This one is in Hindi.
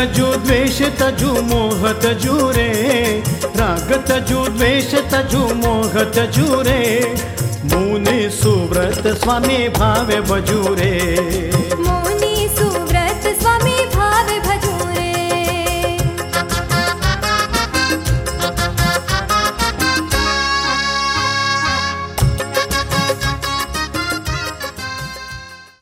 तजु द्वेष तजु मोह तजु रे, राग तजु द्वेष तजु मोह तजु रे, मुनि सुव्रत स्वामी भावे बजू रे।